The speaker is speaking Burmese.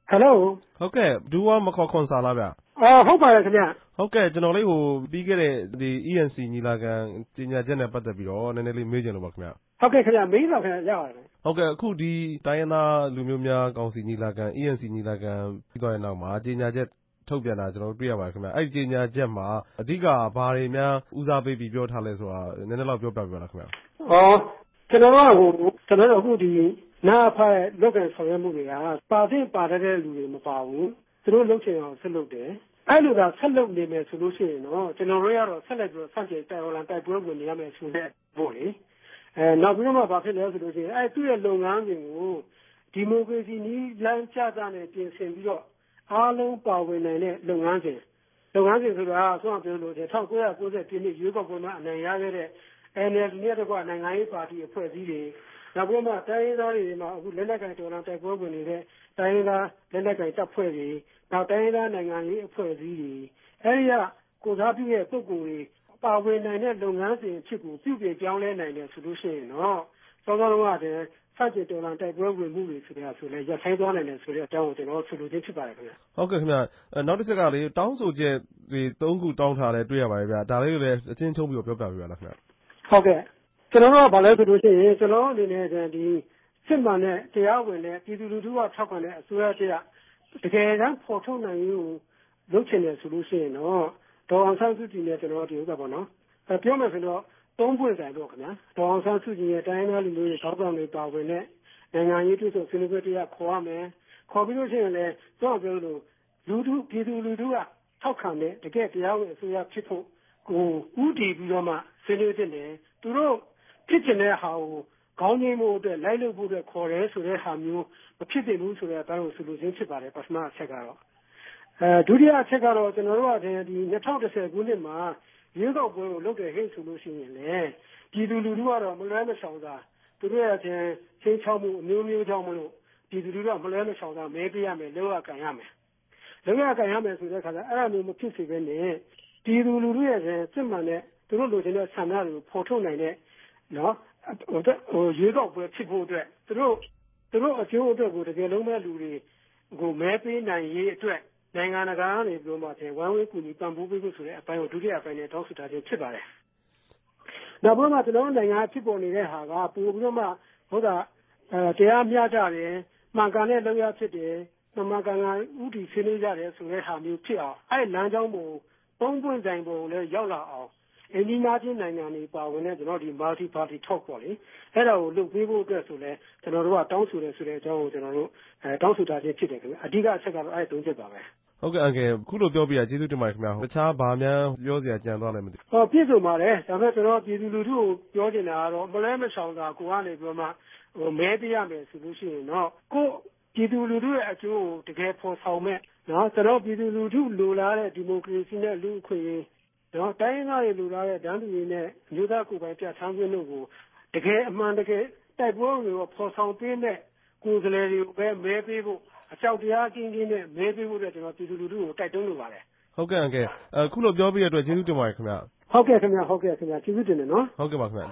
Hello ဟုတ်ကဲ့ဒူဝါမခေါ်ခွန်စာလားဗျဟုတ်ပါတယ်ခင်ဗျဟုတ်ကဲ့ကျွန်တော်လေးပြီးခဲ့တဲ့ဒီ ENC ညီလာခံကြေညာချက်နဲ့ပတ်သက်ပြီးတော့နည်းနည်းလေးမေးချင်လို့ပါခင်ဗျဟုတ်ကဲ့ခင်ဗျမေးပါခင်ဗျရပါတယ်ဟုတ်ကဲ့အခုဒီတိုင်းရင်းသားလူမျိုးများကောင်စီညီလာခံ ENC ညီလာခံပြီးသွားတဲ့နောက်မှာကြေညာချက်ထုတ်ပြန်တာကျွန်တော်တို့တွေ့ရပါတယ်ခင်ဗျအဲ့ဒီကြေညာချက်မှာအဓိကဘာတွေများဦးစားပေးပြီးပြောထားလဲဆိုတာနည်းနည်းလောက်ပြောပြပါလားခင်ဗျကျွန်တော်တို့အခုဒီနာဖားရဲ့လုပ်ကန်ဆောင်ရွက်မှုတွေကပါသင့်ပါတဲ့လူတွေမပါဘူးသူတို့လုပ်ချင်အောင်ဆက်လုပ်တယ်အဲ့လိုသာဆက်လုပ်နေမယ်ဆိုလို့ရှိရင်တော့ကျွန်တော်တို့ကတော့ဆက်လက်ပြီးတော့စတင်တိုက်ပွဲဝင်နေရမယ်ဆိုတဲ့ပို့လေနောက်ပြီးတော့မှဘာဖြစ်လဲဆိုလို့ရှိရင်အဲ့သူ့ရဲ့လုပ်ငန်းတွေကိုဒီမိုကရေစီနည်းလမ်းကျကျနဲ့ပြင်ဆင်ပြီးတော့အားလုံးပါဝင်နိုင်တဲ့လုပ်ငန်းစဉ်ဆိုတာဆိုတော့ပြောလို့1990ပြည့်နှစ်ရွေးကောက်ပွဲမှာအနိုင်ရခဲ့တဲ့ NLD နဲ့တကွနိုင်ငံရေးပါတီအဖွဲ့အစည်းတွေနောက်ပြီးမှတိုင်းရင်းသားတွေမှာအခုလက်နက်ကင်တော်လှန်တိုက်ပွဲဝင်နေတဲ့တိုင်းရင်းသားလက်နက်ကင်တပ်ဖွဲ့တွေနောက်တိုင်းရင်းသားနိုင်ငံရေးအဖွဲ့အစည်းတွေအဲဒီကကိုစားပြုတဲ့ပုဂ္ဂိုလ်တွေပါဝင်နိုင်တဲ့လုပ်ငန်းစဉ်အဖြစ်ကိုပြုပြင်ပြောင်းလဲနိုင်တယ်ဆိုလို့ရှိရင်တော့စောစောကတည်းကစတင်တော်လှန်တိုက်ပွဲဝင်မှုတွေဆိုတာဆိုလဲရပ်ဆိုင်းသွားနိုင်တယ်ဆိုတဲ့အကြောင်းကိုကျွန်တော်ဆိုလိုခြင်းဖြစ်ပါတယ်ခင်ဗျဟုတ်ကဲ့ခင်ဗျနောက်တစ်ချက်ကလေတောင်းဆိုချက်တွေ3ခုတောင်းထားတယ်တွေ့ရပါတယ်ဗျဒါလေးကိုလည်းအချင်းချုပ်ပြီးပြောပြပေးပါလားခင်ဗျဟုတ်ကဲ့ကျွန်တော်တို့ကဘာလဲဆိုလို့ရှိရင်ကျွန်တော်အနေနဲ့ဒီစစ်မှန်တဲ့တရားဝင်တဲ့ပြည်သူလူထုကထောက်ခံတဲ့အစိုးရတရားတကယ်တမ်းပေါ်ထုတ်နိုင်ရေးကိုလုပ်ချင်တယ်ဆိုလို့ရှိရင်တော့ဒေါ်အောင်ဆန်းစုကြည်နဲ့ကျွန်တော်တို့ဒီဥစ္စာပေါ့နော်ပြောမယ်ဆိုတော့3ပွင့်ဆိုင်တော့ခင်ဗျာဒေါ်အောင်ဆန်းစုကြည်ရဲ့တိုင်းရင်းသားလူမျိုးတွေထောက်ခံတွေပါဝင်တဲ့နိုင်ငံရေးတွေ့ဆုံဆွေးနွေးပွဲတရားခေါ်ရမယ်ခေါ်ပြီးလို့ရှိရင်လည်းတော့ပြောလို့ပြည်သူလူထုကထောက်ခံတဲ့တကယ်တရားဝင်အစိုးရဖြစ်ဖို့ကိုဥတည်ပြီးတော့မှဆွေးနွေးတဲ့တယ်သူတို့ဖြစ်ချင်တဲ့ဟာကိုခေါင်းငိမ့်မှုအတွက်လိုက်လုပ်ဖို့အတွက်ခေါ်တယ်ဆိုတဲ့ဟာမျိုးမဖြစ်သင့်ဘူးဆိုတဲ့အပိုင်းကိုဆိုလိုခြင်းဖြစ်ပါတယ်ပထမအချက်ကတော့ဒုတိယအချက်ကတော့ကျွန်တော်တို့ကဒီ2010ခုနှစ်မှာရွေးကောက်ပွဲကိုလုပ်တယ်ဟဲ့ဆိုလို့ရှိရင်လေပြည်သူလူထုကတော့မလွဲမရှောင်သာသူတို့ရဲ့ချင်းချောက်မှုအမျိုးမျိုးကြောင့်မလို့ပြည်သူလူထုကမလွဲမရှောင်သာမဲပေးရမယ်လောက်ရကန်ရမယ်လောက်ရကန်ရမယ်ဆိုတဲ့အခါကျအဲ့ဒါမျိုးမဖြစ်စေဘဲနဲ့ပြည်သူလူထုရဲ့စစ်မှန်တဲ့သူတို့လိုချင်တဲ့ဆန္ဒတွေကိုဖော်ထုတ်နိုင်တဲ့နော်ရွေးကောက်ပွဲဖြစ်ဖို့အတွက်သူတို့အကျိုးအတွက်ကိုတကယ်လုံးမဲ့လူတွေကိုမဲပေးနိုင်ရေးအတွက်နိုင်ငံတကာကနေပြောမှဝိုင်းဝန်းကူညီပံ့ပိုးပေးဖို့ဆိုတဲ့အပိုင်းကိုဒုတိယအပိုင်းနဲ့တောင်းဆိုထားခြင်းဖြစ်ပါတယ်။နောက်ပြီးမှကျွန်တော်တို့နိုင်ငံဖြစ်ပေါ်နေတဲ့ဟာကပို့ပြီးတော့မှတရားမျှတတယ်မှန်ကန်တဲ့လုပ်ရဖြစ်တယ်မှန်ကန်ဥတီဆွေးနွေးကြတယ်ဆိုတဲ့ဟာမျိုးဖြစ်အောင်အဲ့လမ်းကြောင်းပုံ3ပွင့်တိုင်ပုံလည်းရောက်လာအောင်အင်ဒီနာချင်းနိုင်ငံတွေပါဝင်တဲ့ကျွန်တော်ဒီ multi party talk ပေါ့လေအဲ့ဒါကိုလုပ်ပေးဖို့အတွက်ဆိုလဲကျွန်တော်တို့ကတောင်းဆိုတယ်ဆိုတဲ့အကြောင်းကိုကျွန်တော်တို့တောင်းဆိုထားခြင်းဖြစ်တယ်ခင်ဗျအဓိကအချက်ကတော့အဲ့3ချက်ပါပဲဟုတ်ကဲ့အန်ကယ်ခုလိုပြောပြရကျေးဇူးတင်ပါတယ်ခင်ဗျတခြားဘာများပြောစရာကြံသွားလဲမသိပြည့်စုံပါတယ်ဒါပေမဲ့ကျွန်တော်ပြည်သူလူထုကိုပြောချင်တာကတော့မလဲမဆောင်တာကိုကနေပြောမှမဲပေးရမယ်ဆိုလို့ရှိရင်တော့ကိုပြည်သူလူထုရဲ့အကျိုးကိုတကယ်ဖော်ဆောင်မဲ့နော်ကျွန်တော်ပြည်သူလူထုလိုလားတဲ့ဒီမိုကရေစီနဲ့လူ့အခွင့်အရေးနော်တိုင်းရင်းသားတွေလိုလားတဲ့တန်းတူရေးနဲ့မြို့သားကိုယ်ပိုင်ပြဋ္ဌာန်းခွင့်တို့ကိုတကယ်အမှန်တကယ်တိုက်ပွဲတွေကိုဖော်ဆောင်ပေးတဲ့ကိုယ်စားလှယ်တွေကိုပဲမဲပေးဖို့အကြောက်တရားကင်းကင်းနဲ့မဲပေးဖို့အတွက်ကျွန်တော်ပြည်သူလူထုကိုတိုက်တွန်းလိုပါတယ်ဟုတ်ကဲ့အန်ကယ်ခုလိုပြောပြရတဲ့အတွက်ကျေးဇူးတင်ပါတယ်ခင်ဗျဟုတ်ကဲ့ခင်ဗျကျေးဇူးတင်တယ်နော်ဟုတ်ကဲ့ပါခင်ဗျ